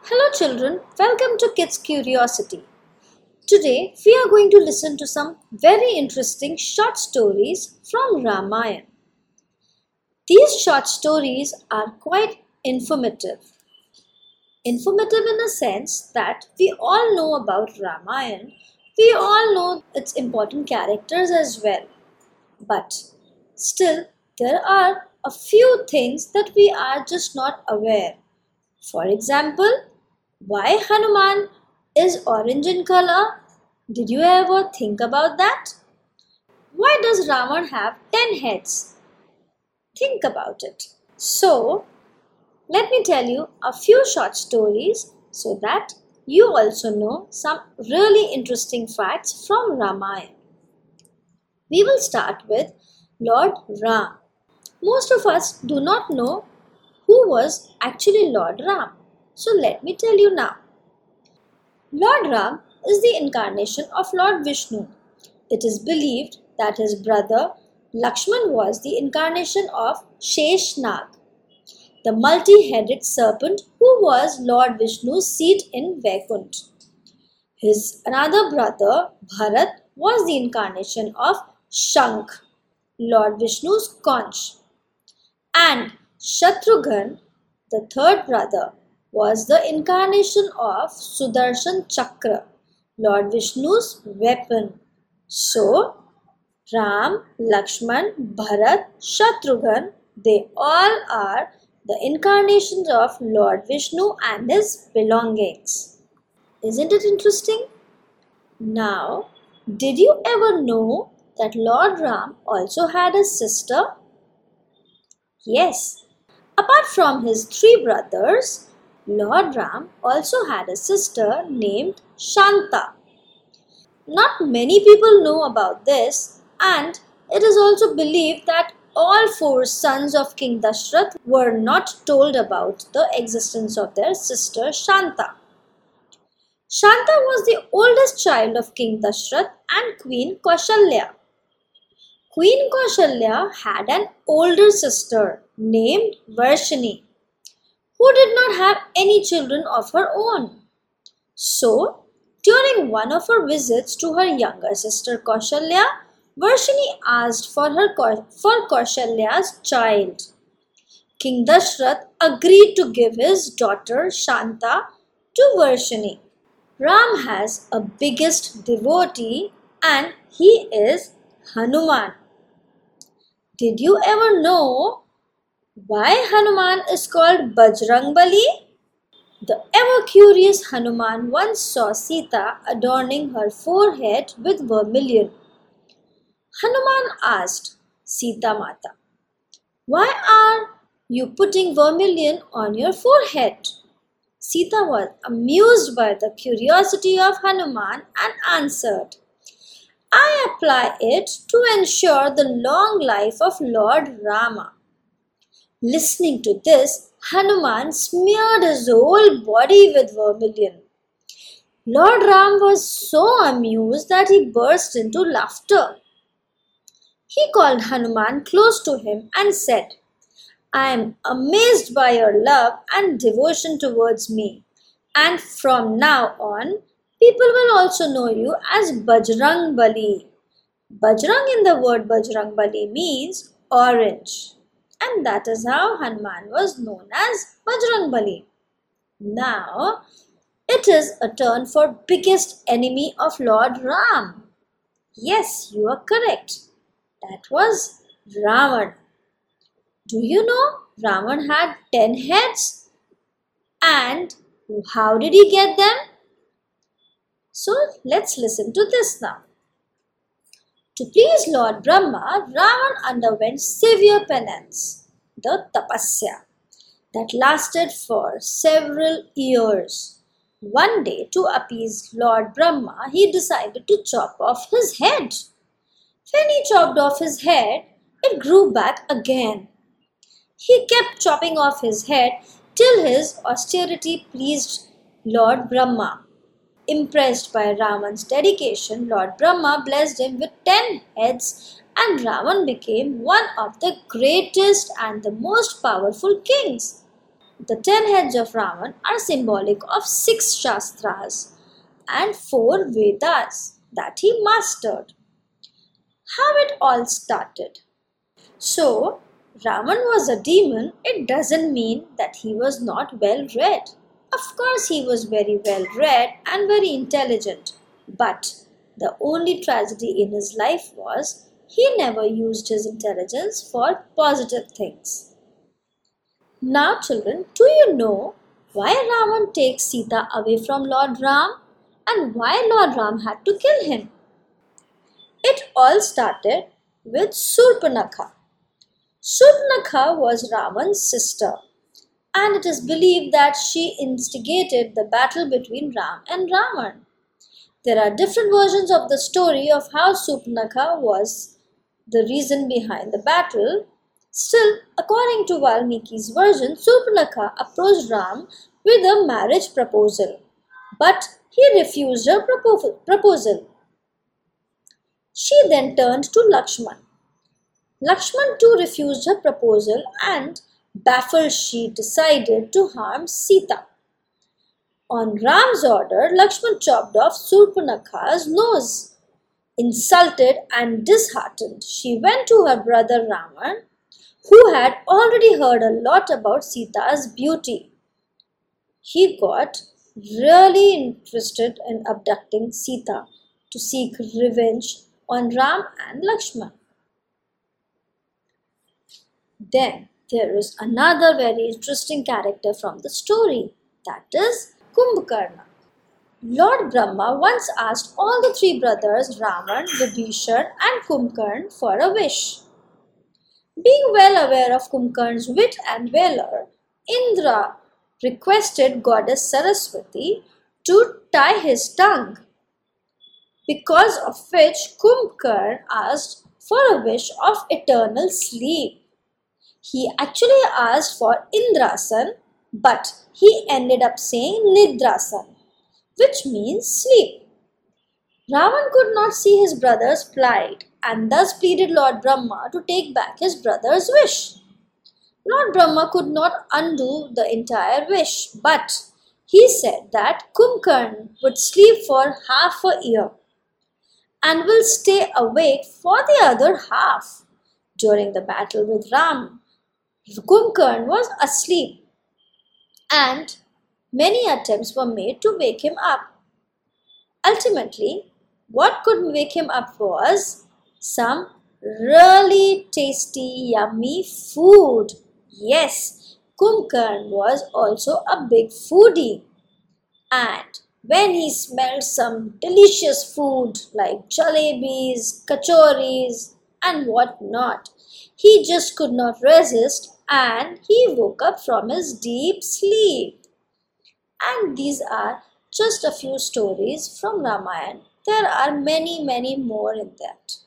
Hello children, welcome to Kids Curiosity. Today we are going to listen to some very interesting short stories from Ramayana. These short stories are quite informative. Informative in a sense that we all know about Ramayana, we all know its important characters as well. But still, there are a few things that we are just not aware. For example, why Hanuman is orange in color? Did you ever think about that? Why does Ravan have 10 heads? Think about it. So, let me tell you a few short stories so that you also know some really interesting facts from Ramayana. We will start with Lord Ram. Most of us do not know who was actually Lord Ram. So let me tell you now. Lord Ram is the incarnation of Lord Vishnu. It is believed that his brother Lakshman was the incarnation of Sheshnag, the multi-headed serpent who was Lord Vishnu's seat in Vaikuntha. His another brother Bharat was the incarnation of Shankh, Lord Vishnu's conch. And Shatrughan, the third brother, was the incarnation of Sudarshan Chakra, Lord Vishnu's weapon. So, Ram, Lakshman, Bharat, Shatrughan, they all are the incarnations of Lord Vishnu and his belongings. Isn't it interesting? Now, did you ever know that Lord Ram also had a sister? Yes. Apart from his three brothers, Lord Ram also had a sister named Shanta. Not many people know about this, and it is also believed that all four sons of King Dashrath were not told about the existence of their sister Shanta. Shanta was the oldest child of King Dashrath and Queen Kaushalya. Queen Kaushalya had an older sister named Varshini, who did not have any children of her own. So, during one of her visits to her younger sister Kaushalya, Varshini asked for Kaushalya's child. King Dashrath agreed to give his daughter Shanta to Varshini. Ram has a biggest devotee and he is Hanuman. Did you ever know why Hanuman is called Bajrangbali? The ever-curious Hanuman once saw Sita adorning her forehead with vermilion. Hanuman asked Sita Mata, "Why are you putting vermilion on your forehead?" Sita was amused by the curiosity of Hanuman and answered, "I apply it to ensure the long life of Lord Rama." Listening to this, Hanuman smeared his whole body with vermilion. Lord Ram was so amused that he burst into laughter. He called Hanuman close to him and said, "I am amazed by your love and devotion towards me, and from now on, people will also know you as Bajrangbali." Bajrang in the word Bajrangbali means orange. And that is how Hanuman was known as Bajrangbali. Now, it is a turn for biggest enemy of Lord Ram. Yes, you are correct. That was Ravan. Do you know Ravan had 10 heads? And how did he get them? So, let's listen to this now. To please Lord Brahma, Ravan underwent severe penance, the tapasya, that lasted for several years. One day, to appease Lord Brahma, he decided to chop off his head. When he chopped off his head, it grew back again. He kept chopping off his head till his austerity pleased Lord Brahma. Impressed by Ravan's dedication, Lord Brahma blessed him with 10 heads and Ravan became one of the greatest and the most powerful kings. The 10 heads of Ravan are symbolic of 6 Shastras and 4 Vedas that he mastered. How it all started. So, Ravan was a demon, it doesn't mean that he was not well read. Of course, he was very well read and very intelligent, but the only tragedy in his life was he never used his intelligence for positive things. Now, children, do you know why Ravan takes Sita away from Lord Ram and why Lord Ram had to kill him? It all started with Surpanakha. Surpanakha was Ravan's sister, and it is believed that she instigated the battle between Ram and Ravan. There are different versions of the story of how Surpanakha was the reason behind the battle. Still, according to Valmiki's version, Surpanakha approached Ram with a marriage proposal, but he refused her proposal. She then turned to Lakshman. Lakshman too refused her proposal, and baffled, she decided to harm Sita. On Ram's order, Lakshman chopped off Surpanakha's nose. Insulted and disheartened, she went to her brother Ravan, who had already heard a lot about Sita's beauty. He got really interested in abducting Sita to seek revenge on Ram and Lakshman. Then there is another very interesting character from the story, that is Kumbhakarna. Lord Brahma once asked all the 3 brothers Ravan, Vibhishan and Kumbhakarna for a wish. Being well aware of Kumbhakarna's wit and valor, Indra requested goddess Saraswati to tie his tongue, because of which Kumbhakarna asked for a wish of eternal sleep. He actually asked for Indrasan, but he ended up saying Nidrasan, which means sleep. Ravan could not see his brother's plight and thus pleaded Lord Brahma to take back his brother's wish. Lord Brahma could not undo the entire wish, but he said that Kumbhakarna would sleep for half a year and will stay awake for the other half. During the battle with Ram, Kumbhakarna was asleep and many attempts were made to wake him up. Ultimately, what could wake him up was some really tasty, yummy food. Yes, Kumbhakarna was also a big foodie. And when he smelled some delicious food like jalebis, kachoris and what not, he just could not resist and he woke up from his deep sleep. And these are just a few stories from Ramayana. There are many more in that.